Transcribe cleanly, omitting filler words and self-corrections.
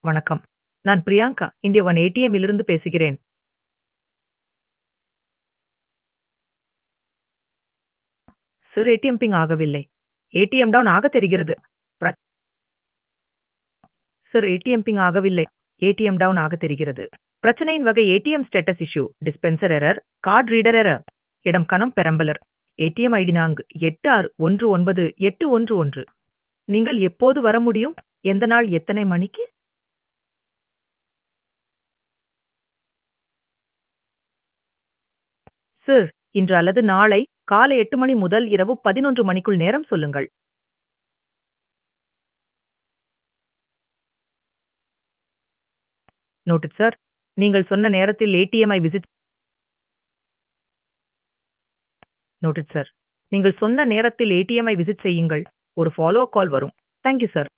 வணக்கம். நான் Priyanka, India one ATM இலிருந்து பேசுகிறேன். சார் ஏடிஎம் பிங் ஆகவில்லை. ஏடிஎம் டவுன் ஆக தெரிகிறது. பிர சார் ஏடிஎம் பிங் ஆகவில்லை. ஏடிஎம் டவுன் ஆக தெரிகிறது. பிரச்சனையின் வகை ATM status issue, dispenser error, card reader error, இடம் கணம் பெரம்பலர். ஏடிஎம் ஐடி நான்கு 86198111. நீங்கள் எப்போது வர முடியும்? எந்த நாள் எத்தனை மணிக்கு? சார், இன்று அல்லது நாளை காலை 8 மணி முதல் இரவு 11 மணிக்குள் நேரம் சொல்லுங்கள். Noted sir. நீங்கள் சொன்ன நேரத்தில் ஏடிஎம் விசிட் நோட்டட் சார். நீங்கள் சொன்ன நேரத்தில் ஏடிஎம் விசிட் செய்யுங்கள். ஒரு ஃபாலோ கால் வரும். Thank you sir.